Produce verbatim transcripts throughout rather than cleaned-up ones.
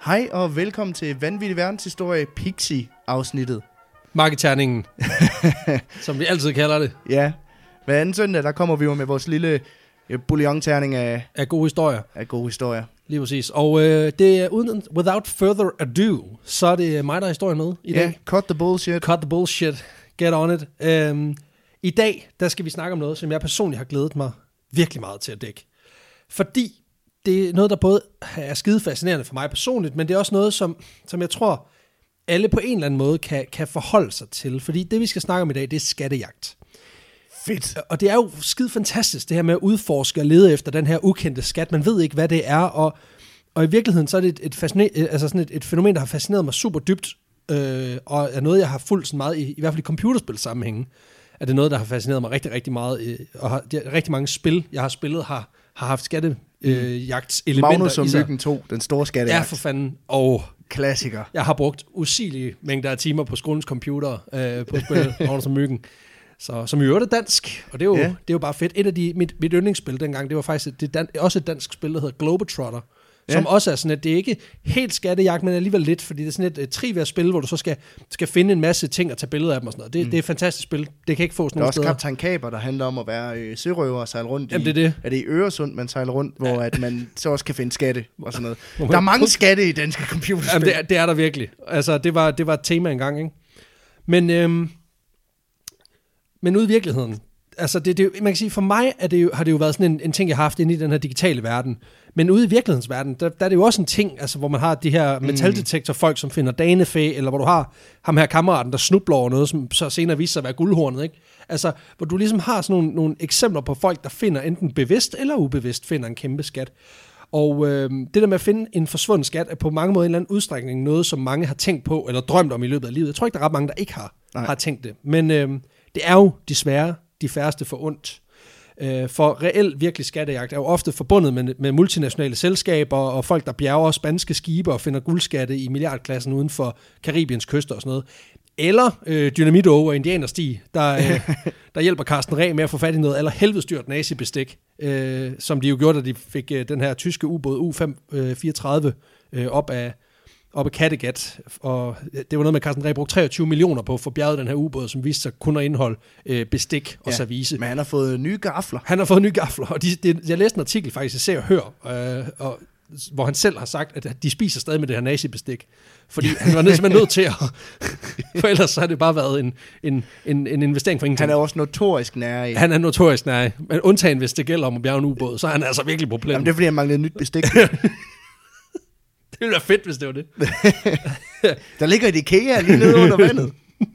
Hej og velkommen til Vanvittig Verdenshistorie Pixie-afsnittet. Marketerningen, som vi altid kalder det. Ja, hver anden søndag, der kommer vi jo med vores lille øh, bouillon-terning af, Af gode historier. af gode historier. Lige præcis. Og øh, det er uden, without further ado, så er det mig, der er historien med i Ja, dag. cut the bullshit. Cut the bullshit. Get on it. Øhm, I dag, der skal vi snakke om noget, som jeg personligt har glædet mig virkelig meget til at dække. Fordi det er noget, der både er skide fascinerende for mig personligt, men det er også noget, som, som jeg tror, alle på en eller anden måde kan, kan forholde sig til. Fordi det, vi skal snakke om i dag, det er skattejagt. Fedt. Og det er jo skide fantastisk, det her med at udforske og lede efter den her ukendte skat. Man ved ikke, hvad det er, og, og i virkeligheden så er det et, et, fasciner- altså sådan et, et fænomen, der har fascineret mig super dybt, øh, og er noget, jeg har fulgt sådan meget, i, i hvert fald i computerspilsammenhængen, er det noget, der har fascineret mig rigtig, rigtig meget, øh, og har, de, rigtig mange spil, jeg har spillet, har, har haft skattejagtselementer Magnus og i sig. Myggen to, den store skattejagt. Ja, for fanden. Og klassiker. jeg har brugt usigelige mængder af timer på skolens computer øh, på at spille Magnus og Myggen. Så, som i øvrigt er dansk, og det er jo, yeah. det er jo bare fedt. Et af de, mit, mit yndlingsspil dengang, det var faktisk et, det dan, også et dansk spil, der hedder Globetrotter, yeah. som også er sådan, at det er ikke helt skattejagt, men alligevel lidt, fordi det er sådan et, et trivia-spil, hvor du så skal, skal finde en masse ting og tage billeder af dem og sådan noget. Det, mm. det er et fantastisk spil. Det kan ikke fås nogen steder. Der er også Kaptajn Kaper, der handler om at være øh, sørøver og sejle rundt. Jamen, i, det er det. Er det i Øresund, man sejler rundt, hvor ja. at man så også kan finde skatte og sådan noget. Der er mange skatte i danske computerspil. Jamen, det, er, det er der virkelig. Altså, det var, det var et tema engang, ikke? Men... Øhm, Men ude i virkeligheden, altså det, det, man kan sige, for mig er det jo, har det jo været sådan en, en ting, jeg har haft inde i den her digitale verden. Men ude i virkelighedens verden, der, der er det jo også en ting, altså, hvor man har de her metaldetektorfolk, som finder danefæ, eller hvor du har ham her kammeraten, der snubler over noget, som så senere viser sig at være guldhornet, ikke? Altså, hvor du ligesom har sådan nogle, nogle eksempler på folk, der finder enten bevidst eller ubevidst finder en kæmpe skat. Og øh, det der med at finde en forsvunden skat, er på mange måder en eller anden udstrækning noget, som mange har tænkt på, eller drømt om i løbet af livet. Jeg tror ikke, der er ret mange, der ikke har, har tænkt det. Men... Øh, det er jo desværre de færreste for ondt. For reelt virkelig skattejagt er jo ofte forbundet med, med multinationale selskaber og folk, der bjerger spanske skibe og finder guldskatte i milliardklassen uden for Karibiens kyster og sådan noget. Eller øh, Dynamit-Åge og Indianerstig, der, øh, der hjælper Carsten Reh med at få fat i noget eller helvedesdyrt nazibestik, øh, som de jo gjorde, da de fik øh, den her tyske ubåd U fem fireogtredive øh, op af op i Kattegat, og det var noget med, at Carsten Reh brugte treogtyve millioner på at få bjerget den her ubåd, som viste sig kun at indeholde øh, bestik og ja, service. Men han har fået nye gafler. Han har fået nye gafler, og de, de, jeg læste en artikel faktisk, jeg ser og hører, øh, og, hvor han selv har sagt, at de spiser stadig med det her nazi-bestik. Fordi han var simpelthen nødt til at... For ellers så har det bare været en, en, en, en investering for ingenting. Han er også notorisk nær i. Han er notorisk nær i. Men undtagen, hvis det gælder om at bjerge en ubåd, så er han altså virkelig problem. Jamen det er, fordi han manglede nyt bestik. Det ville være fedt, hvis det var det. Der ligger et IKEA lige nede under vandet.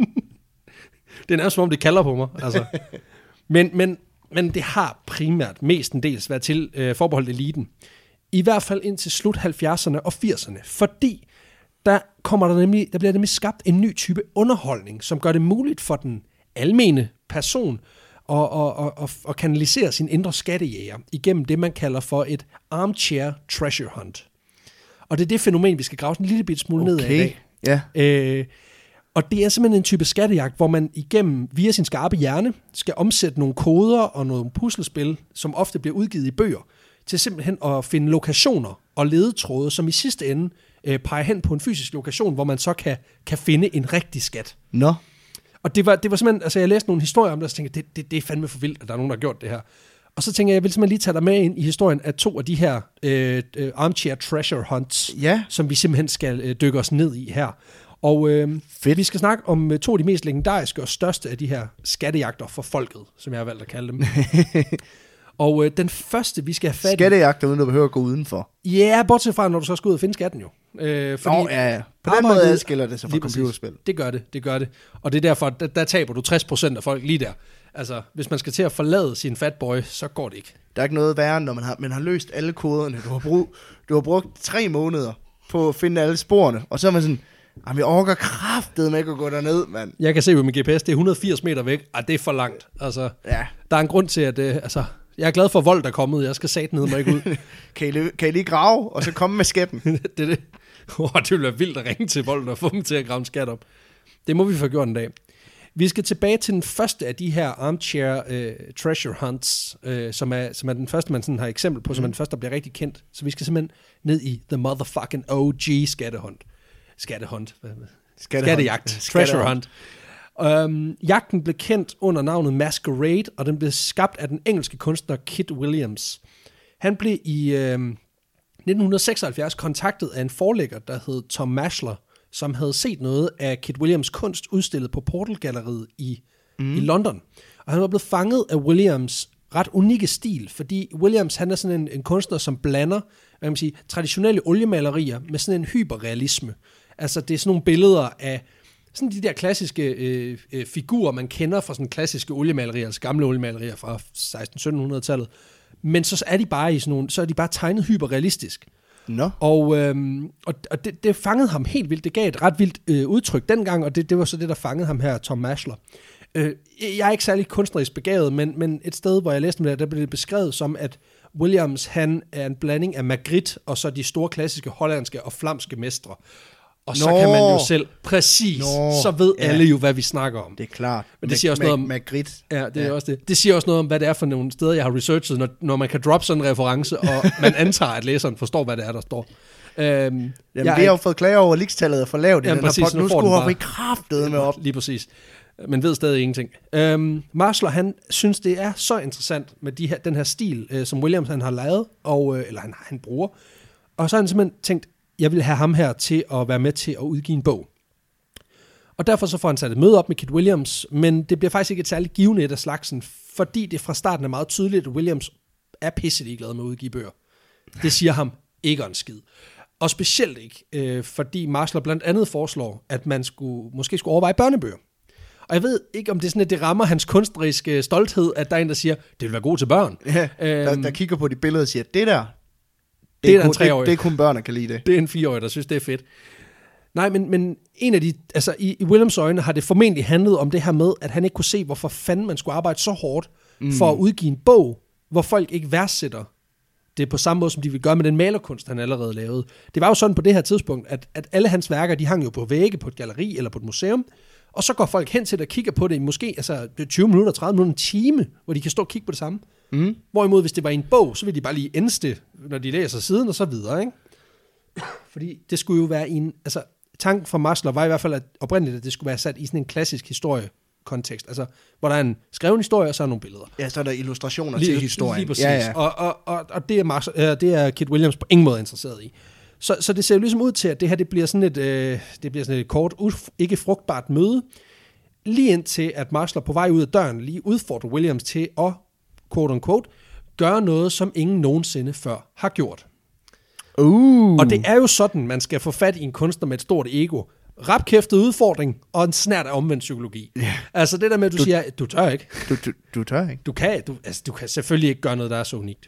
Det er nærmest som om, det kalder på mig. Altså. Men, men, men det har primært mestendels været til øh, forbeholdt eliten. I hvert fald indtil slut halvfjerdserne og firserne. Fordi der, kommer der, nemlig, der bliver nemlig skabt en ny type underholdning, som gør det muligt for den almene person at, at, at, at, at kanalisere sin indre skattejæger igennem det, man kalder for et armchair treasure hunt. Og det er det fænomen, vi skal grave en lille bit smule okay. ned af i dag. Ja. Øh, og det er simpelthen en type skattejagt, hvor man igennem, via sin skarpe hjerne, skal omsætte nogle koder og nogle puslespil, som ofte bliver udgivet i bøger, til simpelthen at finde lokationer og ledetråde, som i sidste ende øh, peger hen på en fysisk lokation, hvor man så kan, kan finde en rigtig skat. Nå. No. Og det var, det var simpelthen, altså jeg læste nogle historier om det, og så tænkte jeg, det, det, det er fandme for vildt, at der er nogen, der har gjort det her. Og så tænker jeg, jeg vil simpelthen lige tage dig med ind i historien af to af de her øh, armchair treasure hunts, ja. som vi simpelthen skal øh, dykke os ned i her. Og øh, vi skal snakke om øh, to af de mest legendariske og største af de her skattejagter for folket, som jeg har valgt at kalde dem. Og øh, den første, vi skal have fat i... Skattejagter, uden du behøver at gå udenfor. Ja, yeah, bortset fra, når du så skal ud og finde skatten jo. Øh, fordi Nå, ja, ja. På den måde adskiller det sig fra computerspil. Det gør det, det gør det. Og det er derfor, der, der taber du tres procent af folk lige der. Altså, hvis man skal til at forlade sin fatboy, så går det ikke. Der er ikke noget værre, når man har, man har løst alle koderne. Du har, brug, du har brugt tre måneder på at finde alle sporene, og så er man sådan, jamen jeg orker kraftedeme ikke at gå derned, mand. Jeg kan se jo med G P S, det er et hundrede og firs meter væk. Ah, det er for langt. Altså, ja. Der er en grund til, at øh, altså, jeg er glad for, at Volt er kommet. Jeg skal satme ned mig ikke ud. kan, I lige, kan I lige grave, og så komme med skæppen? det er det. Oh, det ville være vildt at ringe til Volt og få dem til at grave en skat op. Det må vi få gjort en dag. Vi skal tilbage til den første af de her armchair uh, treasure hunts, uh, som, er, som er den første, man sådan har eksempel på, mm. som er den første, der bliver rigtig kendt. Så vi skal simpelthen ned i the motherfucking O G skattehunt. Skattehunt. Skattehunt. Skattejagt. Treasure hunt. Um, jagten blev kendt under navnet Masquerade, og den blev skabt af den engelske kunstner Kit Williams. Han blev i øhm, nitten seksoghalvfjerds kontaktet af en forlægger, der hed Tom Maschler, som havde set noget af Kit Williams kunst udstillet på Portal-galleriet i, mm. i London. Og han var blevet fanget af Williams ret unikke stil, fordi Williams han er sådan en, en kunstner, som blander hvad man sige, traditionelle oliemalerier med sådan en hyperrealisme. Altså det er sådan nogle billeder af sådan de der klassiske øh, øh, figurer, man kender fra sådan klassiske oliemalerier, altså gamle oliemalerier fra seksten sytten hundrede-tallet. Men så er de bare i sådan nogle, så er de bare tegnet hyperrealistisk. No. Og, øhm, og, og det, det fangede ham helt vildt. Det gav et ret vildt øh, udtryk dengang, og det, det var så det, der fangede ham her, Tom Maschler. Øh, jeg er ikke særlig kunstnerisk begavet, men, men et sted, hvor jeg læste om det, der blev det beskrevet som, at Williams, han er en blanding af Magritte, og så de store klassiske hollandske og flamske mestre. Og så Nå. kan man jo selv, præcis, Nå. så ved ja. alle jo, hvad vi snakker om. Det er klart. Men det siger også noget om, Magritte. Ja, det er ja. også det. Det siger også noget om, hvad det er for nogle steder, jeg har researchet, når, når man kan droppe sådan en reference, og man antager, at læseren forstår, hvad det er, der står. Øhm, jamen, vi har jo fået klager over, at ligestallet er for lavt i den præcis, her pot. Nu skulle vi kraftedeme med op. Lige præcis. Men ved stadig ingenting. Øhm, Maschler, han synes, det er så interessant med de her, den her stil, øh, som Williams han har lavet, og, øh, eller han, han bruger. Og så har han simpelthen tænkt, jeg vil have ham her til at være med til at udgive en bog. Og derfor så får han sat et møde op med Kit Williams, men det bliver faktisk ikke et særligt givende et af slagsen, fordi det fra starten er meget tydeligt, at Williams er pisselig glad med at udgive bøger. Det siger ham ikke en skid. Og specielt ikke, øh, fordi Maschler blandt andet foreslår, at man skulle, måske skulle overveje børnebøger. Og jeg ved ikke, om det er sådan, at det rammer hans kunstneriske stolthed, at der er en, der siger, det vil være god til børn. Ja, der, øhm, der kigger på de billeder og siger, det der, det, det, er, kun, det, det er kun børn, der kan lide det. Det er en fireårig, der synes, det er fedt. Nej, men, men en af de, altså i, i Williams øjne har det formentlig handlet om det her med, at han ikke kunne se, hvorfor fanden man skulle arbejde så hårdt mm. for at udgive en bog, hvor folk ikke værdsætter det på samme måde, som de vil gøre med den malerkunst, han allerede lavede. Det var jo sådan på det her tidspunkt, at, at alle hans værker, de hang jo på vægge, på et galleri eller på et museum, og så går folk hen til det og kigger på det i måske altså tyve minutter, tredive minutter, en time, hvor de kan stå og kigge på det samme. Mm. Hvorimod, hvis det var i en bog, så ville de bare lige endste, når de læser siden og så videre, ikke? Fordi det skulle jo være i en, altså tanken fra Maschler var i hvert fald at oprindeligt, at det skulle være sat i sådan en klassisk historiekontekst, altså hvor der er en skreven historie, og så er nogle billeder. Ja, så er der illustrationer lige, til historien. Lige præcis. Ja, ja. Og, og, og, og det, er Maschler, det er Kit Williams på ingen måde interesseret i. Så, så det ser jo ligesom ud til, at det her det bliver sådan et, øh, det bliver sådan et kort, uf, ikke frugtbart møde, lige indtil at Maschler på vej ud af døren lige udfordrer Williams til at, quote unquote, gøre noget, som ingen nogensinde før har gjort. Uh. Og det er jo sådan, man skal få fat i en kunstner med et stort ego. Rapkæftet udfordring og en snert af omvendt psykologi. Yeah. Altså det der med, at du, du siger, du tør ikke. Du, du, du tør ikke. Du kan, du, altså, du kan selvfølgelig ikke gøre noget, der er så unikt.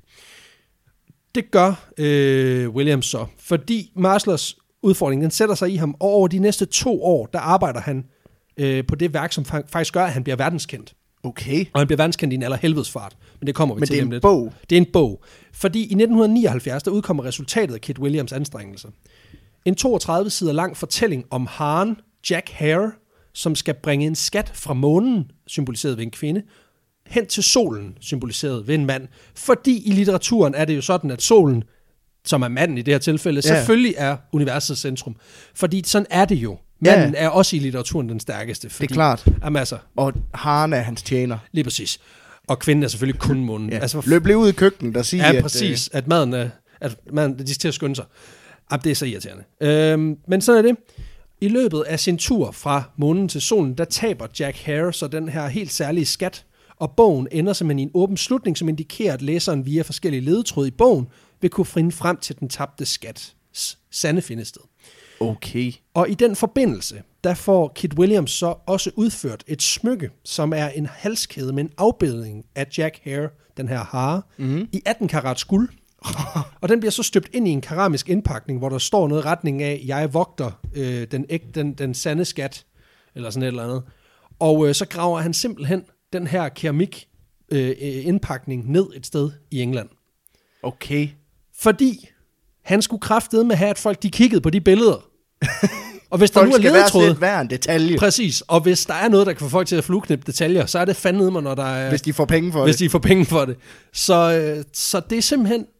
Det gør øh, Williams så, fordi Maschlers udfordring, den sætter sig i ham, og over de næste to år, der arbejder han øh, på det værk, som faktisk gør, at han bliver verdenskendt. Okay. Og han bliver verdenskendt i en allerhelvedesfart. Men det kommer vi Men til det er dem en lidt. bog? Det er en bog. Fordi i nitten nioghalvfjerds, der udkommer resultatet af Kit Williams' anstrengelser. En toogtredive sider lang fortælling om haren Jack Hare, som skal bringe en skat fra månen, symboliseret ved en kvinde, hen til solen, symboliseret ved en mand. Fordi i litteraturen er det jo sådan, at solen, som er manden i det her tilfælde, ja. selvfølgelig er universets centrum. Fordi sådan er det jo. Manden ja. er også i litteraturen den stærkeste. Fordi, det er klart. Jamen, altså, og haren er hans tjener. Lige præcis. Og kvinden er selvfølgelig kun munden. Ja. Altså, løb lige ud i køkkenet, der siger, ja, præcis, at, at maden er, at maden, de skal til at skynde sig. Jamen, det er så irriterende. Øhm, men sådan er det. I løbet af sin tur fra månen til solen, der taber Jack Hare så den her helt særlige skat, og bogen ender simpelthen i en åben slutning, som indikerer, at læseren via forskellige ledetråde i bogen vil kunne finde frem til den tabte skats sande findested. Okay. Og i den forbindelse, der får Kit Williams så også udført et smykke, som er en halskæde med en afbildning af Jack Hare, den her hare, mm-hmm. i atten karat guld. Og den bliver så støbt ind i en keramisk indpakning, hvor der står noget i retning af, jeg vogter øh, den, æg, den, den sande skat, eller sådan et eller andet. Og øh, så graver han simpelthen den her keramik øh, indpakning ned et sted i England. Okay. Fordi han skulle kraftedeme med have, at folk de kiggede på de billeder. Og hvis der folk nu er ledetråd, hver en detalje. Præcis. Og hvis der er noget, der kan få folk til at flueknippe detaljer, så er det fandme mig, når der er... Hvis de får penge for hvis det. Hvis de får penge for det. Så, øh, så det er simpelthen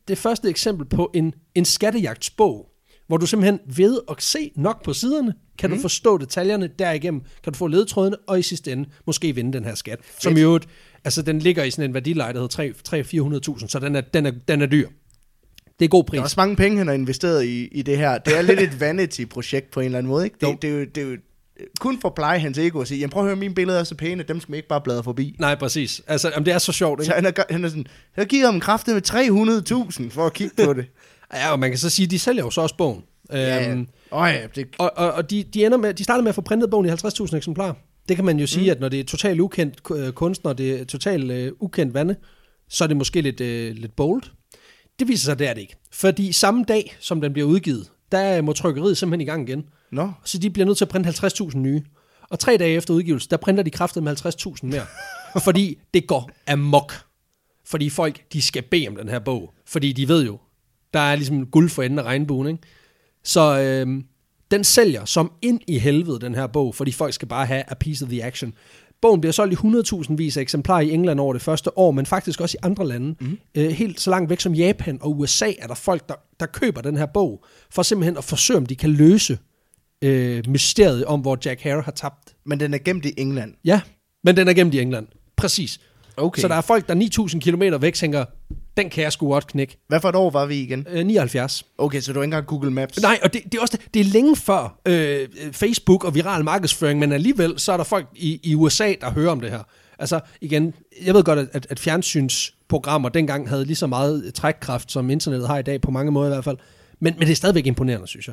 det første eksempel på en, en skattejagtsbog, hvor du simpelthen ved at se nok på siderne, kan mm. du forstå detaljerne, derigennem kan du få ledetrådene, og i sidste ende måske vinde den her skat. Fedt. Som jo, altså den ligger i sådan en værdileje, der hedder tre til fire hundrede tusind, så den er, den, er, den er dyr. Det er god pris. Der er også mange penge, han har investeret i, i det her. Det er lidt et vanity-projekt på en eller anden måde, ikke? Det, det, er, jo, det er jo kun for at pleje hans ego og sige, jamen prøv at høre, mine billeder er så pæne, dem skal man ikke bare bladre forbi. Nej, præcis. Altså, jamen, det er så sjovt, ikke? Så han er, han er sådan, jeg giver ham kraftet med tre hundrede tusind for at kigge på det. Ja, og man kan så sige, de sælger jo så også bogen. Ja, øhm, oh, ja, det... Og, og, og de, de, ender med, de starter med at få printet bogen i halvtreds tusind eksemplarer. Det kan man jo sige, mm. at når det er totalt ukendt kunstner, det er totalt øh, ukendt vande, så er det måske lidt, øh, lidt bold. Det viser sig, det er det ikke. Fordi samme dag, som den bliver udgivet, der må trykkeriet simpelthen i gang igen. No. Så de bliver nødt til at printe halvtreds tusind nye. Og tre dage efter udgivelse, der printer de kraftet med halvtreds tusind mere. Fordi det går amok. Fordi folk, de skal bede om den her bog. Fordi de ved jo, der er ligesom guld for enden af regnbuen, ikke? Så øh, den sælger som ind i helvede, den her bog, fordi folk skal bare have a piece of the action. Bogen bliver solgt i hundrede tusind vis af eksemplarer i England over det første år, men faktisk også i andre lande. Mm. Øh, helt så langt væk som Japan og U S A er der folk, der, der køber den her bog, for simpelthen at forsøge, om de kan løse øh, mysteriet om, hvor Jack Hare har tabt. Men den er gemt i England? Ja, men den er gemt i England. Præcis. Okay. Så der er folk, der ni tusind kilometer væk tænker, den kan jeg sgu godt knække. Hvad for et år var vi igen? Øh, nioghalvfjerds. Okay, så du er ikke engang Google Maps? Nej, og det, det er også det, det er længe før øh, Facebook og viral markedsføring, men alligevel så er der folk i, i U S A, der hører om det her. Altså igen, jeg ved godt, at, at fjernsynsprogrammer dengang havde lige så meget trækkraft, som internettet har i dag, på mange måder i hvert fald. Men, men det er stadigvæk imponerende, synes jeg.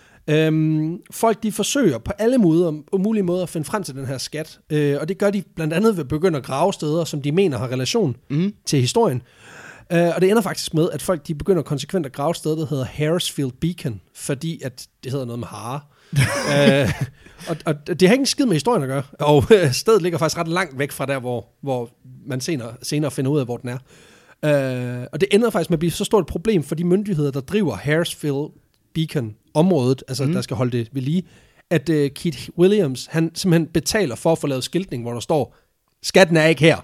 Øhm, folk de forsøger på alle måder, mulige måder at finde frem til den her skat, øh, og det gør de blandt andet ved at begynde at grave steder, som de mener har relation mm. til historien. Uh, og det ender faktisk med, at folk de begynder konsekvent at grave steder, der hedder Harrisfield Beacon, fordi at det hedder noget med hare. uh, og, og det har ikke en skid med historien at gøre, og uh, stedet ligger faktisk ret langt væk fra der, hvor, hvor man senere, senere finder ud af, hvor den er. Uh, og det ender faktisk med at blive så stort et problem for de myndigheder, der driver Harrisfield Beacon-området, altså mm. der skal holde det ved lige, at uh, Keith Williams, han simpelthen betaler for at få lavet skiltning, hvor der står, skatten er ikke her.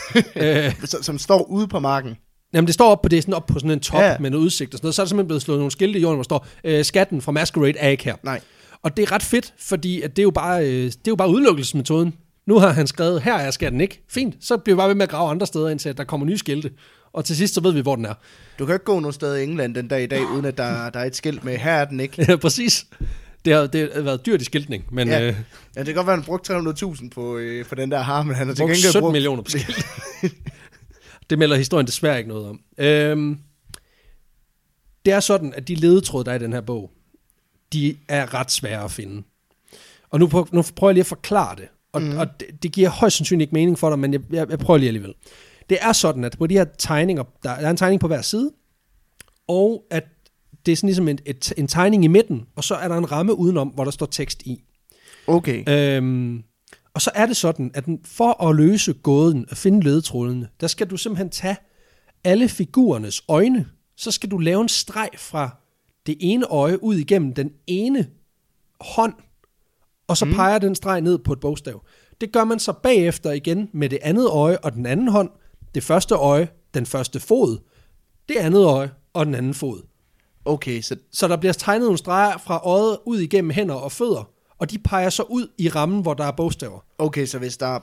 uh, Som står ude på marken. Jamen det står op på det, sådan op på sådan en top ja. med noget udsigt og sådan noget. Så er der simpelthen blevet slået nogle skilte i jorden, hvor der står, øh, skatten fra Masquerade er ikke her. Nej. Og det er ret fedt, fordi at det er jo bare, øh, det er jo bare udelukkelsesmetoden. Nu har han skrevet, her er skatten ikke. Fint, så bliver vi bare ved med at grave andre steder, indtil at der kommer nye skilte. Og til sidst, så ved vi, hvor den er. Du kan ikke gå nogen steder i England den dag i dag, uden at der, der er et skilt med, her er den ikke. Ja, præcis. Det har, det har været dyrt i skiltning, men... Ja, øh, ja det kan godt være, at han brugte tre hundrede tusind på, øh, på den der har, men han har til gengæld brugt sytten millioner på skilt. Det melder historien desværre ikke noget om. Øhm, det er sådan, at de ledetråde, der er i den her bog, de er ret svære at finde. Og nu, prøver, nu prøver jeg lige at forklare det. Og, mm. og det, det giver højst sandsynligt ikke mening for dig, men jeg, jeg, jeg prøver lige alligevel. Det er sådan, at på de her tegninger, der er en tegning på hver side, og at det er sådan ligesom en, et, en tegning i midten, og så er der en ramme udenom, hvor der står tekst i. Okay. Øhm, og så er det sådan, at for at løse gåden, at finde ledetrådene, der skal du simpelthen tage alle figurernes øjne, så skal du lave en streg fra det ene øje ud igennem den ene hånd, og så mm. peger den streg ned på et bogstav. Det gør man så bagefter igen med det andet øje og den anden hånd, det første øje, den første fod, det andet øje og den anden fod. Okay, så... så der bliver tegnet nogle streger fra øjet ud igennem hænder og fødder, og de peger så ud i rammen, hvor der er bogstaver. Okay, så hvis der er,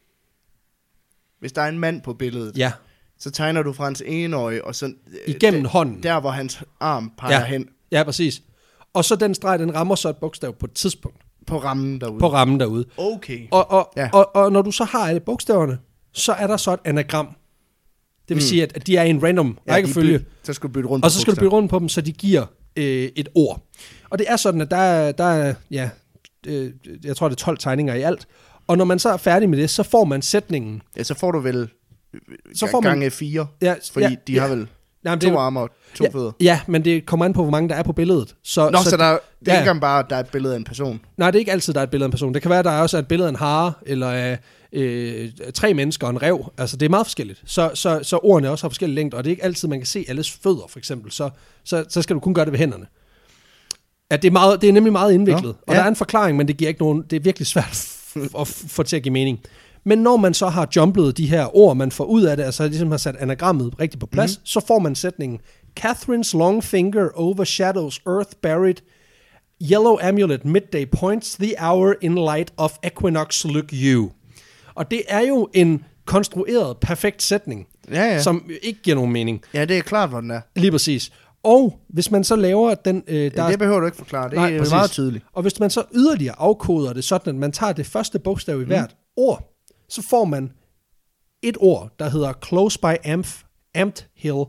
hvis der er en mand på billedet, ja. så tegner du fra hans ene øje, og så... Igennem der, hånden. Der, hvor hans arm peger ja. hen. Ja, præcis. Og så den streg, den rammer så et bogstav på et tidspunkt. På rammen derude. På rammen derude. Okay. Og, og, ja. og, og, og når du så har alle bogstaverne, så er der så et anagram. Det vil mm. sige, at, at de er i en random ja, rækkefølge. Så skal du bytte rundt og så skal du bytte rundt på dem, så de giver øh, et ord. Og det er sådan, at der er, der er ja, øh, jeg tror, det er tolv tegninger i alt. Og når man så er færdig med det, så får man sætningen. Ja, så får du vel så får man, gange fire, ja, fordi ja, de ja. har vel Jamen, to det, arme og to ja, fødder. Ja, men det kommer an på, hvor mange der er på billedet. Så, Nå, så, så der, det er ja. ikke engang bare, at der er et billede af en person. Nej, det er ikke altid, der er et billede af en person. Det kan være, at der er også et billede af en hare, eller af øh, tre mennesker og en ræv. Altså, det er meget forskelligt. Så, så, så ordene også har forskellige længder, og det er ikke altid, man kan se alles fødder, for eksempel. Så, så, så skal du kun gøre det ved hænderne. At det, er meget, det er nemlig meget indviklet. Nå, og ja. Der er en forklaring, men det giver ikke nogen... Det er virkelig svært at få til at give mening. Men når man så har jumplet de her ord, man får ud af det, altså ligesom har sat anagrammet rigtigt på plads, mm-hmm. så får man sætningen, Catherine's long finger overshadows earth buried. Yellow amulet midday points the hour in light of equinox look you. Og det er jo en konstrueret, perfekt sætning, Ja, ja. som ikke giver nogen mening. Ja, det er klart, hvor den er. Lige præcis. Og hvis man så laver den... Øh, der Ja, det behøver du ikke forklare. Det Nej, er præcis. meget tydeligt. Og hvis man så yderligere afkoder det sådan, at man tager det første bogstav i hvert mm. ord, så får man et ord, der hedder Close by Amph, Amped Hill.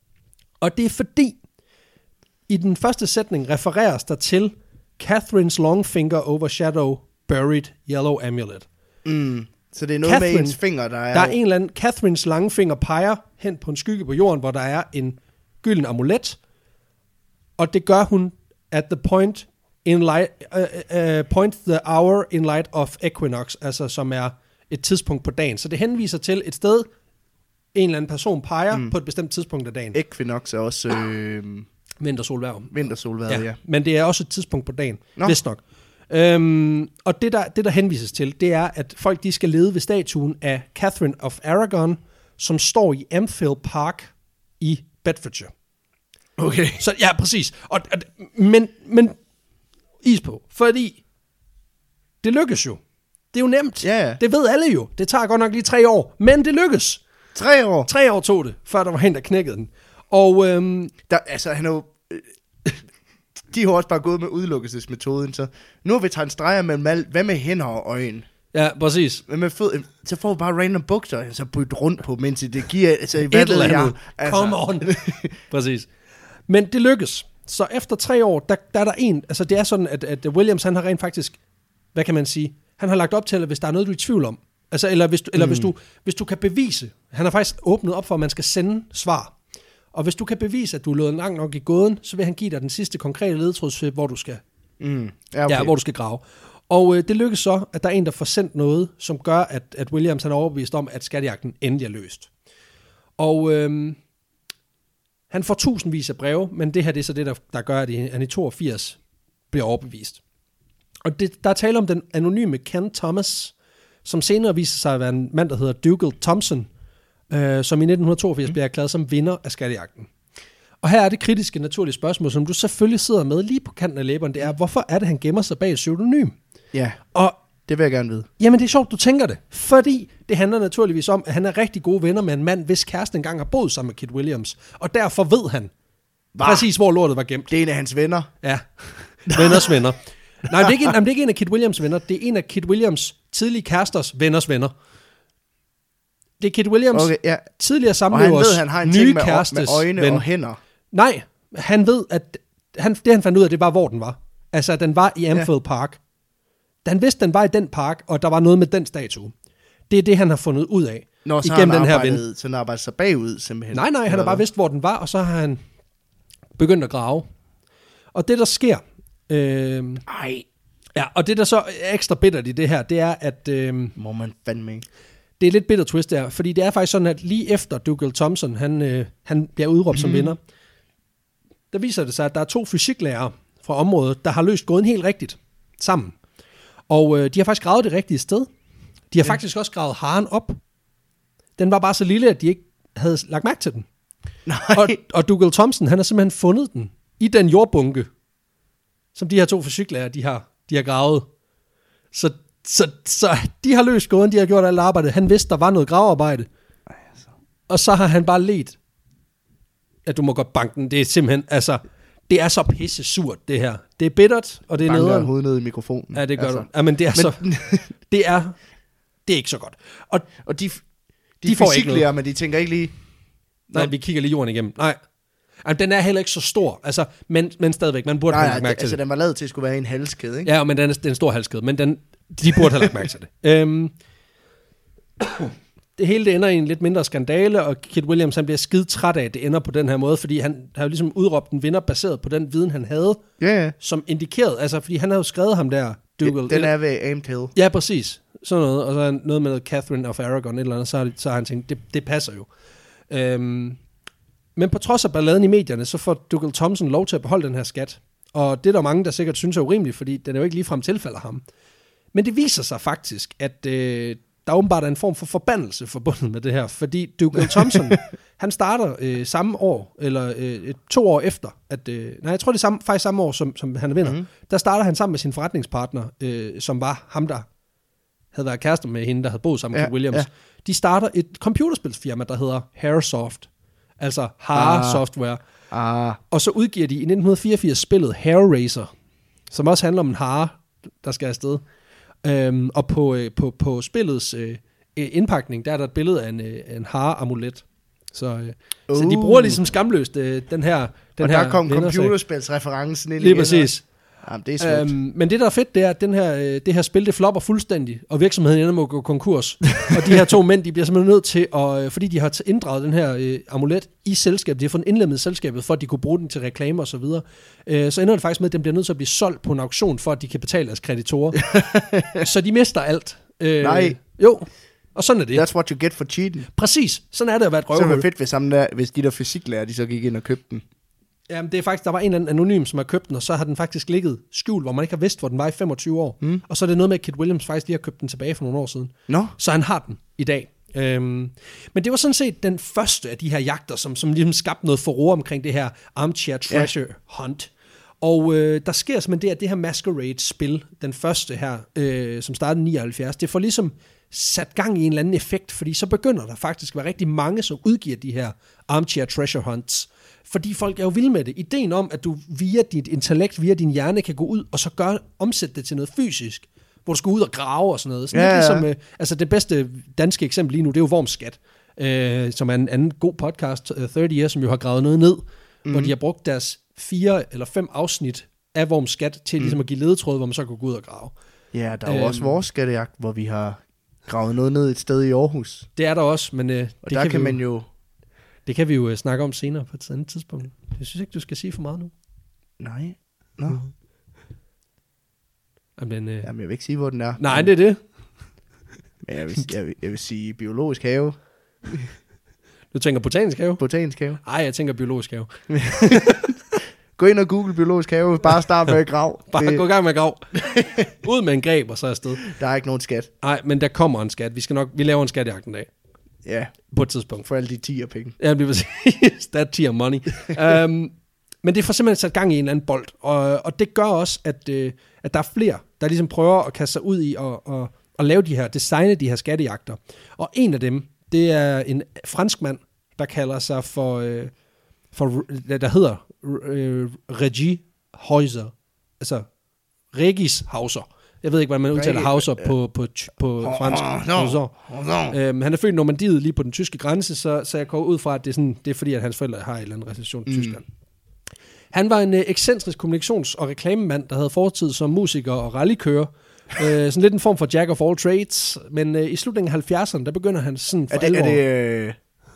Og det er fordi, i den første sætning refereres der til Catherine's long finger overshadow buried yellow amulet. Mm. Så det er noget Catherine, med ens finger, der er... Der er en eller anden... Catherine's lange finger peger hen på en skygge på jorden, hvor der er en gylden amulet, og det gør hun at the point in light, uh, uh, point the hour in light of equinox, altså som er et tidspunkt på dagen. Så det henviser til et sted, en eller anden person peger mm. på et bestemt tidspunkt af dagen. Equinox er også... Øh... Vintersolværv. Vintersolværv, ja. ja. Men det er også et tidspunkt på dagen, Nå. vist nok. Øhm, og det der, det, der henvises til, det er, at folk de skal lede ved statuen af Catherine of Aragon, som står i Amphill Park i Bedfordshire. Okay. Så ja, præcis. Og, og, men, men is på, fordi det lykkes jo. Det er jo nemt. Ja, ja. Det ved alle jo. Det tager godt nok lige tre år, men det lykkes. Tre år? Tre år tog det, før der var en, der knækkede den. Og øhm, Der, altså, han er jo... De har også bare gået med udelukkelsesmetoden, så nu har vi taget en streger mellem alt. Hvad med hænder og øjne? ja, præcis. Hvad med fød? Så får vi bare random bukser, og så bytte rundt på, mens det giver... Altså, hvad Et eller ved jeg? andet. Altså. Come on. Præcis. Men det lykkes. Så efter tre år, der, der er der en... Altså, det er sådan, at, at Williams, han har rent faktisk... Hvad kan man sige? Han har lagt op til, at hvis der er noget, du er i tvivl om... Altså, eller hvis du, eller mm. hvis du, hvis du kan bevise... Han har faktisk åbnet op for, at man skal sende svar. Og hvis du kan bevise, at du er løbet langt nok i gåden, så vil han give dig den sidste konkrete ledetråd, hvor du skal... Mm. Ja, okay. Ja, hvor du skal grave. Og øh, det lykkes så, at der er en, der får sendt noget, som gør, at, at Williams han er overbevist om, at skattejagten endelig er løst. Og øh, han får tusindvis af breve, men det her det er så det, der, der gør, at han i toogfirs bliver overbevist. Og det, der er tale om den anonyme Ken Thomas, som senere viser sig at være en mand, der hedder Dougal Thompson, øh, som i nitten toogfirs mm. bliver erklæret som vinder af skattejagten. Og her er det kritiske naturlige spørgsmål, som du selvfølgelig sidder med lige på kanten af læberen, det er, hvorfor er det, han gemmer sig bag et pseudonym? Ja, og det vil jeg gerne vide. Jamen, det er sjovt, du tænker det. Fordi det handler naturligvis om, at han er rigtig gode venner med en mand, hvis kæreste engang har boet sammen med Kit Williams. Og derfor ved han Hva? præcis, hvor lortet var gemt. Det er en af hans venner. Ja, venners venner. Nej, det er, ikke en, det er ikke en af Kit Williams venner. Det er en af Kit Williams tidlige kæresters venners venner. Det er Kit Williams okay, ja. tidligere samlevers ved, han har en nye ting med, kærestes med øjne ven. og hænder. Nej, han ved, at han, det han fandt ud af, det var, hvor den var. Altså, den var i Amphill ja. Park. Da han vidste, den var i den park, og der var noget med den statue. Det er det, han har fundet ud af. Nå, så igennem han den her arbejdet, ven. Så han arbejder sig bagud, simpelthen. Nej, nej, han har bare vidst, hvor den var, og så har han begyndt at grave. Og det, der sker... Øh, Ej. Ja, og det, der så er ekstra bittert i det her, det er, at... Øh, Må man fandme ikke. Det er lidt bitter twist der, fordi det er faktisk sådan, at lige efter Dougal Thompson, han, øh, han bliver udråbt mm. som vinder, der viser det sig, at der er to fysiklærere fra området, der har løst gåden helt rigtigt sammen. Og øh, de har faktisk gravet det rigtige sted. De har ja. faktisk også gravet haren op. Den var bare så lille, at de ikke havde lagt mærke til den. Nej. Og, og Dougal Thompson, han har simpelthen fundet den i den jordbunke, som de her to fysiklærere, de har, de har gravet. Så, så, så de har løst gåden, de har gjort alt arbejdet. Han vidste, der var noget gravearbejde. Ej, altså. Og så har han bare let, at du må godt banke den. Det er simpelthen, altså... Det er så pisse surt, det her. Det er bittert, og det er nederen. Banker hovedet ned i mikrofonen. Ja, det gør altså. du. Ja, men det er men, så... det er... Det er ikke så godt. Og, og de, de, de får ikke noget. Men de tænker ikke lige... Nej, vi kigger lige jorden igennem. Nej. Altså, den er heller ikke så stor. Altså, men, men stadigvæk, man burde nej, have lagt mærke det, til altså, det. den var lavet til at skulle være en halskæde, ikke? Ja, men den er, det er en stor halskæde. Men den, de burde have lagt mærke til det. øhm, det hele det ender i en lidt mindre skandale, og Kit Williams han bliver skide træt af, at det ender på den her måde, fordi han har jo ligesom udråbt en vinder baseret på den viden, han havde, ja, ja. som indikerede, altså fordi han havde jo skrevet ham der, Dougal. Den er ved Amped Hill. Ja, præcis. Sådan noget, og så er noget med Catherine of Aragon, et eller andet, så har, så har han tænkt, det, det passer jo. Øhm, men på trods af balladen i medierne, så får Dougal Thompson lov til at beholde den her skat, og det er der mange, der sikkert synes er urimeligt, fordi den er jo ikke ligefrem tilfælder ham. Men det viser sig faktisk, at øh, der åbenbart er en form for forbandelse forbundet med det her, fordi Dougal Thompson, han starter øh, samme år, eller øh, to år efter, at, øh, nej, jeg tror det er samme, faktisk samme år, som, som han vinder, mm. der starter han sammen med sin forretningspartner, øh, som var ham, der havde været kærester med hende, der havde boet sammen med ja, Williams. Ja. De starter et computerspilsfirma, der hedder Hairsoft, altså Hare ah. Software, ah. og så udgiver de i nitten fireogfirs spillet Hair Racer, som også handler om en hare, der skal afsted. Øhm, og på, øh, på, på spillets øh, indpakning, der er der et billede af en, øh, en hare-amulet. Så, øh, uh. så de bruger ligesom skamløst øh, den her den og her der kom computerspilsreferencen ind. Lige præcis. Jamen, det er øhm, men det, der er fedt, det er, at den her, øh, det her spil, det flopper fuldstændig, og virksomheden ender med at gå konkurs. Og de her to mænd, de bliver simpelthen nødt til, at, øh, fordi de har inddraget den her øh, amulet i selskabet, de har fået indlemmet i selskabet, for at de kunne bruge den til reklamer og så videre, øh, så ender det faktisk med, at den bliver nødt til at blive solgt på en auktion, for at de kan betale deres kreditorer. Så de mister alt. Øh, Nej. Jo, og sådan er det. That's what you get for cheating. Præcis, sådan er det at være et røvhul. Så er det fedt, hvis, der, hvis de der fysiklærer, de så gik ind og købte den. Jamen, det er faktisk, der var en eller anden anonym, som har købt den, og så har den faktisk ligget skjult, hvor man ikke har vidst, hvor den var i femogtyve år. Mm. Og så er det noget med, at Kid Williams faktisk lige har købt den tilbage for nogle år siden. No. Så han har den i dag. Øhm, men det var sådan set den første af de her jagter, som, som ligesom skabte noget furore omkring det her Armchair Treasure ja. Hunt. Og øh, der sker simpelthen det, at det her Masquerade-spil, den første her, øh, som startede i nioghalvfjerds, det får ligesom sat gang i en eller anden effekt, fordi så begynder der faktisk at være rigtig mange, som udgiver de her Armchair Treasure Hunts. Fordi folk er jo vilde med det. Ideen om, at du via dit intellekt, via din hjerne, kan gå ud og så gøre, omsætte det til noget fysisk, hvor du skal ud og grave og sådan noget. Sådan ja, ja. Ligesom, øh, altså det bedste danske eksempel lige nu, det er jo Worms Skat, øh, som er en anden god podcast, uh, tredive Years, som jo har gravet noget ned, mm. hvor de har brugt deres fire eller fem afsnit af Worms Skat til mm. ligesom at give ledetråd, hvor man så kan gå ud og grave. Ja, der er jo øhm, også vores skattejagt, hvor vi har gravet noget ned et sted i Aarhus. Det er der også, men øh, og det der kan, kan vi man jo... Det kan vi jo snakke om senere på et andet tidspunkt. Jeg synes ikke, du skal sige for meget nu. Nej. Nå. Mm. Jamen, øh... Jamen, jeg vil ikke sige, hvor den er. Nej, det er det. Men jeg vil, jeg vil, jeg vil sige biologisk have. Du tænker botanisk have? Botanisk have. Nej, jeg tænker biologisk have. Gå ind og google biologisk have. Bare start med at grave. Bare det... gå i gang med at grave. Ud med en greb og så afsted. Der er ikke nogen skat. Nej, men der kommer en skat. Vi skal nok, vi laver en skatjagt en dag. Ja. På et tidspunkt. For alle de tier penge. Ja, det vil sige, that tier money. um, men det får simpelthen sat gang i en anden bold. Og, og det gør også, at, øh, at der er flere, der ligesom prøver at kaste sig ud i og, og, og lave de her, designe de her skattejagter. Og en af dem, det er en fransk mand, der kalder sig for, øh, for der hedder øh, Regis Hauser. Altså Regis Hauser. Jeg ved ikke, hvordan man udtaler Hauser på, på, på fransk. Øhm, han er født i Normandiet, lige på den tyske grænse, så, så jeg går ud fra, at det er, sådan, det er fordi, at hans forældre har en eller anden recession i mm. Tyskland. Han var en øh, ekscentrisk kommunikations- og reklamemand, der havde fortid som musiker og rallykører. øh, sådan lidt en form for jack of all trades. Men øh, i slutningen af halvfjerdserne, der begynder han sådan for er det, alvor. Er det, øh,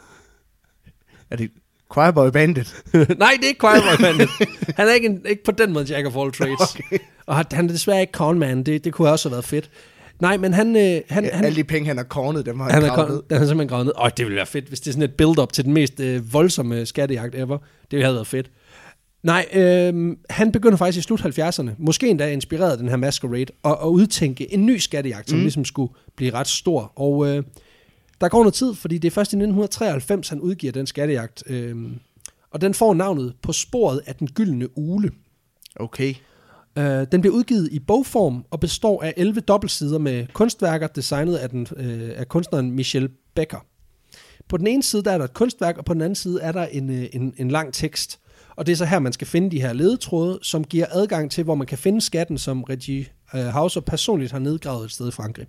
er det Choirboy Bandit? Nej, det er ikke Choirboy Bandit. Han er ikke, en, ikke på den måde jack of all trades. Okay. Og han er desværre ikke conman. Det, det kunne også have været fedt. Nej, men han... Øh, han, ja, han alle de penge, han har cornet, dem har han han gravet ned. Den har simpelthen gravet ned. Åh, det ville være fedt, hvis det er sådan et build-up til den mest øh, voldsomme skattejagt ever. Det havde været fedt. Nej, øh, han begynder faktisk i slut halvfjerdserne, måske endda inspireret af den her Masquerade, og, og udtænke en ny skattejagt, som mm. ligesom skulle blive ret stor. Og øh, der går noget tid, fordi det er først i nitten treoghalvfems, han udgiver den skattejagt. Øh, og den får navnet På sporet af den gyldne ugle. Okay. Øh, den bliver udgivet i bogform og består af elleve dobbeltsider med kunstværker, designet af, den, øh, af kunstneren Michel Becker. På den ene side der er der et kunstværk, og på den anden side er der en, en, en lang tekst. Og det er så her, man skal finde de her ledetråde, som giver adgang til, hvor man kan finde skatten, som Regis øh, Hauser personligt har nedgravet et sted i Frankrig.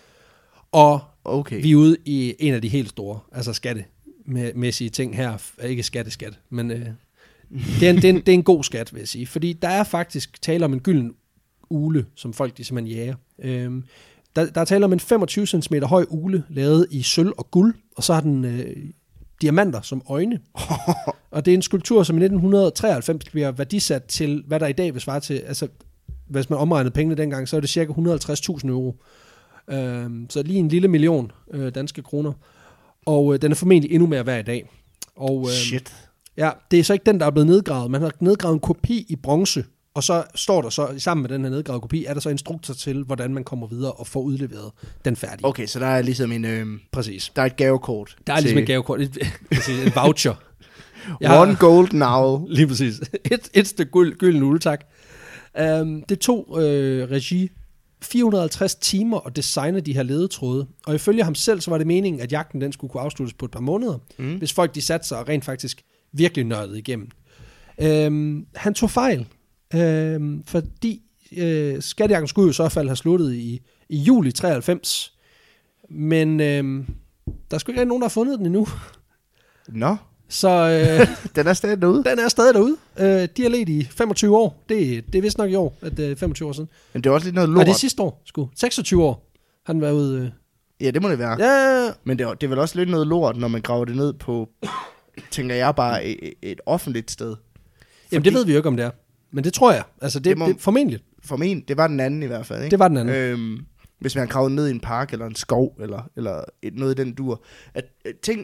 Og okay. Vi er ude i en af de helt store, altså skattemæssige ting her. Ikke skatteskat, men øh, det, er en, det, er en, det er en god skat, vil jeg sige. Fordi der er faktisk tale om en gylden ugle, som folk de simpelthen jager. Øhm, der, der er tale om en femogtyve centimeter høj ugle, lavet i sølv og guld, og så har den øh, diamanter som øjne. Og det er en skulptur, som i nitten treoghalvfems bliver værdisat til, hvad der i dag vil svare til, altså hvis man omregnede pengene dengang, så er det cirka et hundrede og halvtreds tusind euro. Øhm, så lige en lille million øh, danske kroner. Og øh, den er formentlig endnu mere værd i dag. Og, øh, Shit. Ja, det er så ikke den, der er blevet nedgravet. Man har nedgravet en kopi i bronze, Og så står der så, sammen med den her nedgravede kopi, er der så instrukser til, hvordan man kommer videre og får udleveret den færdige. Okay, så der er ligesom en... Øh, Præcis. Der er et gavekort. Der er ligesom et gavekort, et, et voucher. Jeg One har, golden owl. Lige præcis. Et, et stykke gyld, gylden uld, tak. Um, det tog øh, regi fire hundrede og halvtreds timer at designe de her ledetråde, og ifølge ham selv, så var det meningen, at jagten den skulle kunne afsluttes på et par måneder, mm. hvis folk de satte sig og rent faktisk virkelig nørdede igennem. Um, han tog fejl, um, fordi uh, skattejagten skulle jo i så fald have sluttet i, i juli treoghalvfems, men um, der er sgu ikke rigtig nogen, der har fundet den endnu. Nå. Så øh, den er stadig derude. Den er stadig derude. Øh, de har levet i femogtyve år. Det, det er vist nok i år, at det er femogtyve år siden. Men det er også lidt noget lort. Nej, det er sidste år, sgu. seksogtyve år har den været ude. Øh. Ja, det må det være. Ja. Men det er, det er vel også lidt noget lort, når man graver det ned på, tænker jeg bare, et, et offentligt sted. Fordi, Jamen, det ved vi jo ikke, om det er. Men det tror jeg. Altså, det, det, må, det formentlig. Formentlig. Det var den anden i hvert fald, ikke? Det var den anden. Øhm, hvis man graver ned i en park, eller en skov, eller, eller et, noget i den dur. At, at ting...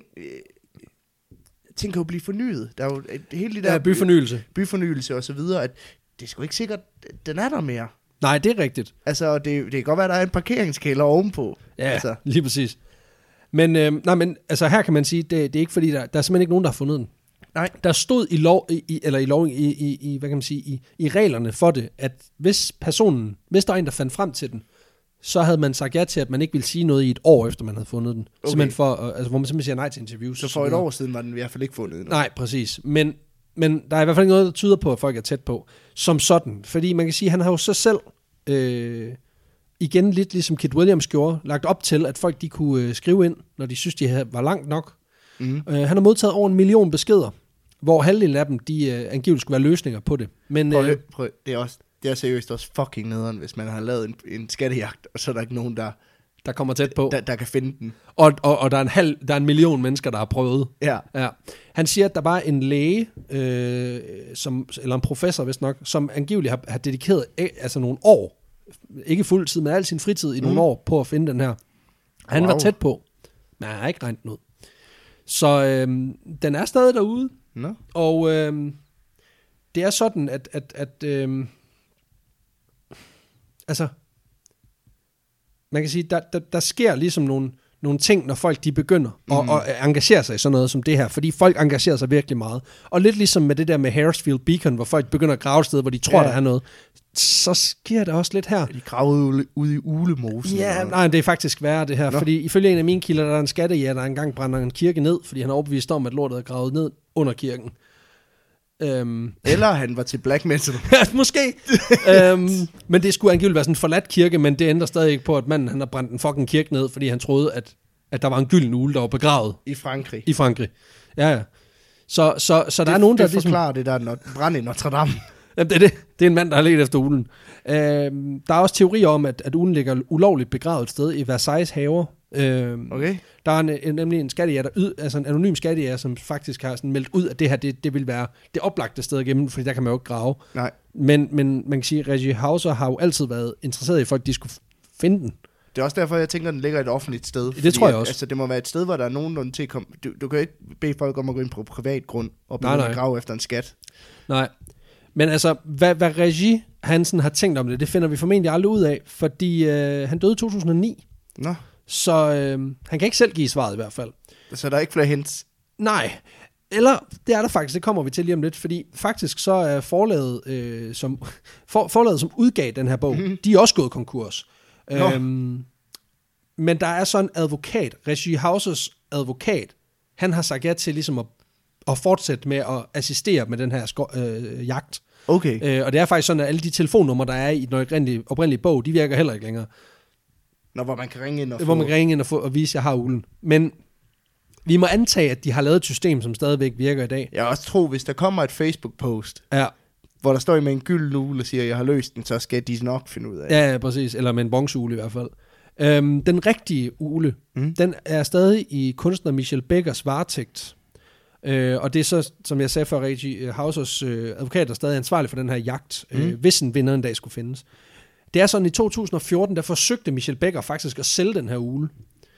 ting kan jo blive fornyet. Der er jo et, hele det der... Ja, byfornyelse. Byfornyelse og så videre, at det er sgu ikke sikkert, den er der mere. Nej, det er rigtigt. Altså, det, det kan godt være, der er en parkeringskælder ovenpå. Ja, altså. Lige præcis. Men, øh, nej, men altså, her kan man sige, det, det er ikke fordi, der, der er simpelthen ikke nogen, der har fundet den. Nej. Der stod i lov, i, eller i lov, i, i, i, hvad kan man sige, i, i reglerne for det, at hvis personen, hvis der er en, der fandt frem til den, så havde man sagt ja til, at man ikke ville sige noget i et år, efter man havde fundet den. Okay. Simpelthen for, altså, hvor man simpelthen siger nej til interviews. Så for et år siden var den i hvert fald ikke fundet endnu. Nej, præcis. Men, men der er i hvert fald ikke noget, der tyder på, at folk er tæt på. Som sådan. Fordi man kan sige, at han har jo så selv, øh, igen lidt ligesom Kit Williams gjorde, lagt op til, at folk de kunne øh, skrive ind, når de synes, de var langt nok. Mm. Øh, han har modtaget over en million beskeder, hvor halvdelen af dem, de øh, angiveligt skulle være løsninger på det. Men, prøv, øh, prøv, det er også... Det er seriøst også fucking nederen, hvis man har lavet en, en skattejagt, og så er der ikke nogen, der, der kommer tæt på. Der, der kan finde den. Og, og, og der, er en halv, der er en million mennesker, der har prøvet. Ja. Ja. Han siger, at der var en læge, øh, som, eller en professor vist nok, som angiveligt har, har dedikeret altså nogle år, ikke fuld tid, men al sin fritid i mm. nogle år, på at finde den her. Han wow. var tæt på, men han har ikke regnet den ud. Så øh, den er stadig derude. No. Og øh, det er sådan, at... at, at øh, altså, man kan sige, der, der, der sker ligesom nogle, nogle ting, når folk de begynder mm. at, at engagere sig i sådan noget som det her, fordi folk engagerer sig virkelig meget. Og lidt ligesom med det der med Harrisfield Beacon, hvor folk begynder at grave et sted, hvor de tror, ja. Der er noget, så sker det også lidt her. De gravede ude i Ulemosen. Ja, nej, det er faktisk værre det her, Nå. Fordi ifølge en af mine kilder, der er en skattejæger, der engang brænder en kirke ned, fordi han er overbevist om, at lortet er gravet ned under kirken. Um, Eller han var til black metal. Måske. um, men det skulle angiveligt være sådan en forladt kirke, men det ændrer stadig ikke på, at manden han har brændt en fucking kirke ned, fordi han troede, at, at der var en gylden ule, der var begravet. I Frankrig. I Frankrig. Ja, ja. Så, så, så der det, er nogen, der... Det forklarer ligesom, det der brand i Notre Dame. Jamen, det er det. Det er en mand, der har let efter ulen. Um, der er også teorier om, at, at ulen ligger ulovligt begravet et sted i Versailles haver. Um, okay. Der er en, en, nemlig en skattejæger, der yd, altså en anonym skattejæger, som faktisk har sådan meldt ud, at det her, det, det vil være det oplagte sted at gemme, fordi der kan man jo ikke grave. Nej. Men, men man kan sige, at Reggie Hauser har jo altid været interesseret i folk, at de skulle finde den. Det er også derfor, jeg tænker, at den ligger et offentligt sted. Det tror jeg også. Altså, det må være et sted, hvor der er nogen til at komme... Du, du kan ikke bede folk om at gå ind på privat grund og begynde at grave efter en skat. Nej. Men altså, hvad, hvad Reggie Hansen har tænkt om det, det finder vi formentlig aldrig ud af, fordi øh, han døde i to tusind og ni. Nå. Så øh, han kan ikke selv give svaret i hvert fald. Så der er ikke flere hints? Nej. Eller, det er der faktisk, det kommer vi til lige om lidt, fordi faktisk så er forlaget, øh, som, for, forlaget, som udgav den her bog, mm-hmm. de er også gået konkurs. Øhm, men der er så en advokat, Reggie Hausers advokat, han har sagt ja til ligesom at, at fortsætte med at assistere med den her sko- øh, jagt. Okay. Øh, og det er faktisk sådan, at alle de telefonnumre, der er i den oprindelige, oprindelige bog, de virker heller ikke længere. Nå, hvor man kan ringe ind og få... Hvor man kan ringe ind og, få, og vise, at jeg har ulen. Men vi må antage, at de har lavet et system, som stadigvæk virker i dag. Jeg også tror, hvis der kommer et Facebook-post, ja. hvor der står med en gylden ule og siger, at jeg har løst den, så skal de nok finde ud af det. Ja, ja, præcis. Eller med en bronzeule i hvert fald. Øhm, den rigtige ule, mm. den er stadig i kunstner Michel Beckers varetægt. Øh, og det er så, som jeg sagde før, Reggie Hausers øh, advokat er stadig ansvarlig for den her jagt, mm. øh, hvis en vinder en dag skulle findes. Det er sådan, i to tusind og fjorten, der forsøgte Michel Becker faktisk at sælge den her ule.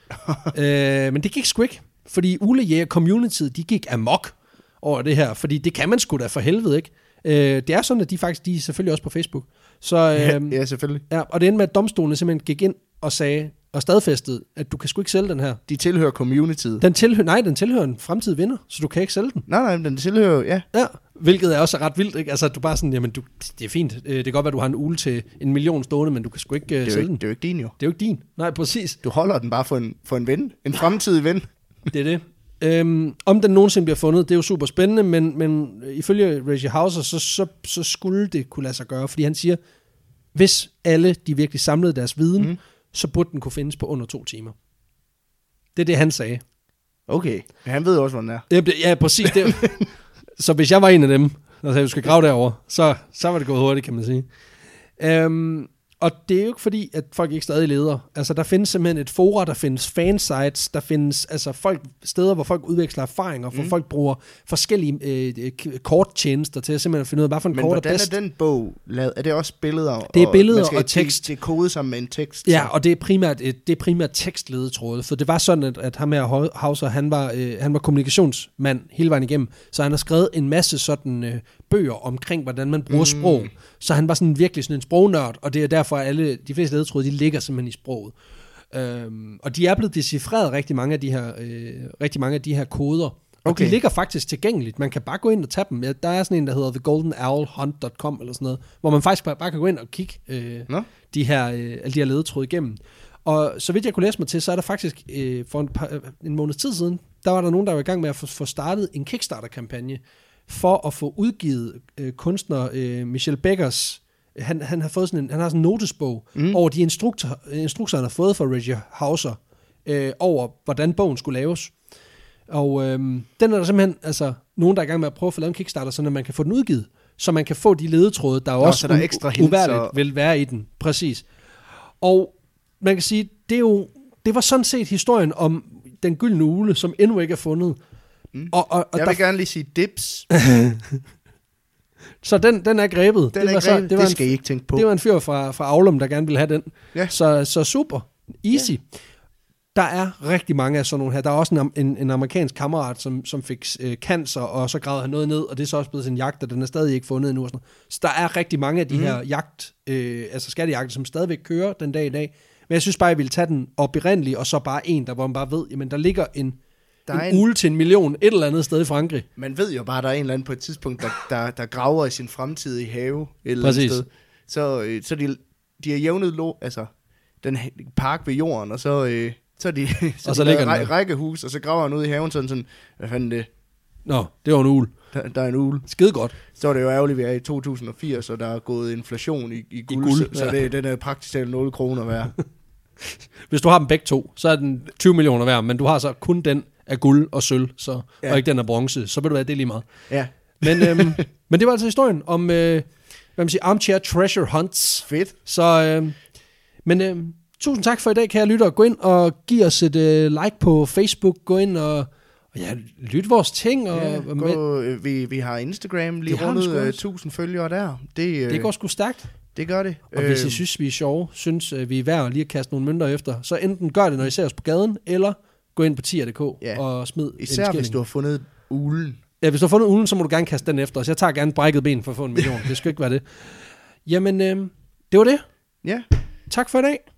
øh, men det gik sgu ikke, fordi ulejæger-communityet, de gik amok over det her, fordi det kan man sgu da for helvede ikke. Øh, det er sådan, at de faktisk, de er selvfølgelig også på Facebook. Så, øh, ja, selvfølgelig. Ja, og det endte med, at domstolene simpelthen gik ind og sagde, og stadfæstede, at du kan sgu ikke sælge den her. De tilhører communityet. Den tilhører, nej, den tilhører en fremtidig vinder, så du kan ikke sælge den. Nej, nej, den tilhører, ja. Ja, hvilket er også ret vildt, ikke? Altså, du bare sådan, jamen, du, det er fint. Det kan godt være, du har en ule til en million stående, men du kan sgu ikke uh, det sælge ikke, den. Det er jo ikke din, jo. Det er jo ikke din. Nej, præcis. Du holder den bare for en, for en ven. En fremtidig ven. Det er det. Øhm, om den nogensinde bliver fundet, det er jo super spændende, men, men ifølge Reggie Hauser, så, så, så skulle det kunne lade sig gøre, fordi han siger, hvis alle de virkelig samlede deres viden, mm. så burde den kunne findes på under to timer. Det er det, han sagde. Okay, men han ved også, hvor den er. Det, ja, præcis. Det. Så hvis jeg var en af dem, der sagde, du skal grave derover, så, så var det gået hurtigt, kan man sige. Øhm, og det er jo ikke fordi, at folk ikke stadig leder. Altså, der findes simpelthen et fora, der findes fansites, der findes altså folk, steder, hvor folk udveksler erfaringer, hvor mm. folk bruger forskellige øh, korttjenester til at simpelthen finde ud af, hvad for en men kort er hvordan bedst. er den bog lavet? Er det også billeder? Det er og, billeder skal, og tekst. Det, det er kodet sammen med en tekst. Ja, og det er primært, det er primært tekstledetråde, for det var sådan, at, at ham her Hauser, han var, øh, han var kommunikationsmand hele vejen igennem, så han har skrevet en masse sådan øh, bøger omkring, hvordan man bruger mm. sprog. Så han var sådan virkelig sådan en sprognørd, og det er derfor, at alle, de fleste ledetråde, de ligger simpelthen i sproget. Øhm, og de er blevet decifreret rigtig mange af de her, øh, rigtig mange af de her koder. Og okay. De ligger faktisk tilgængeligt. Man kan bare gå ind og tage dem. Der er sådan en, der hedder the golden owl hunt punktum com eller sådan noget, hvor man faktisk bare, bare kan gå ind og kigge øh, no? de her, øh, alle de her ledetråde igennem. Og så vidt jeg kunne læse mig til, så er der faktisk øh, for en, par, en måneds tid siden, der var der nogen, der var i gang med at få, få startet en Kickstarter-kampagne for at få udgivet øh, kunstner øh, Michel Beckers. Han, han har fået sådan en, han har sådan en notesbog mm. over de instruktor, instrukser, han har fået fra Reggie Hauser øh, over, hvordan bogen skulle laves. Og øh, den er der simpelthen altså, nogen, der er i gang med at prøve at få lavet en Kickstarter, så man kan få den udgivet, så man kan få de ledetråde, der Nå, også der er ekstra u- uværligt og... vil være i den. Præcis. Og man kan sige, det, er jo, det var sådan set historien om den gyldne ugle, som endnu ikke er fundet. Mm. Og, og, og jeg der... vil gerne lige sige dips. Så den, den er grebet. Den det, er var grebet. Så, det, var det skal en, I ikke tænke på. Det var en fyr fra, fra Aulum, der gerne ville have den. Ja. Så, så super. Easy. Ja. Der er rigtig mange af sådan nogle her. Der er også en, en, en amerikansk kammerat, som, som fik øh, cancer, og så gravede han noget ned, og det er så også blevet sin jagt, og den er stadig ikke fundet endnu. Og sådan. Så der er rigtig mange af de mm. her jagt, øh, altså skattejagter, som stadigvæk kører den dag i dag. Men jeg synes bare, jeg ville tage den oprindeligt, og så bare en, der hvor man bare ved, jamen der ligger en Der en, en ule til en million et eller andet sted i Frankrig. Man ved jo bare, at der er en eller anden på et tidspunkt, der, der, der graver i sin fremtidige have et eller Præcis. andet sted. Så, øh, så de, de har jævnet lo, altså, den park ved jorden, og så, øh, så er de så og så de ligger ræ- rækkehus, og så graver han ud i haven sådan sådan, hvad fanden det? Nå, det var en ule. Der, der er en ule. Skide godt. Så er det jo ærgerligt, vi er i to tusind og firs, og der er gået inflation i, i guld, I guld så, ja. så det, den er praktisk talt nul kroner værd. Hvis du har dem begge to, så er den tyve millioner værd, men du har så kun den af guld og sølv, så, ja. og ikke den af bronze, så vil du være, det er lige meget. Ja. Men, øhm, men det var altså historien om, øh, hvad man siger, armchair treasure hunts. Fedt. Så, øh, men øh, tusind tak for i dag, kære lytter. Gå ind og giv os et øh, like på Facebook. Gå ind og, og ja, lyt vores ting. Og, ja, og gå, øh, vi, vi har Instagram lige rundet øh, tusind følgere der. Det, øh, det går sgu stærkt. Det gør det. Og øh, hvis I synes, vi er sjove, synes vi er værd lige at kaste nogle mønter efter, så enten gør det, når I ser os på gaden, eller gå ind på tier punktum d k ja. og smid Især en hvis du har fundet ulen. Ja, hvis du har fundet ulen, så må du gerne kaste den efter os. Jeg tager gerne brækket ben for at få en million. Det skal ikke være det. Jamen, øh, det var det. Ja. Tak for i dag.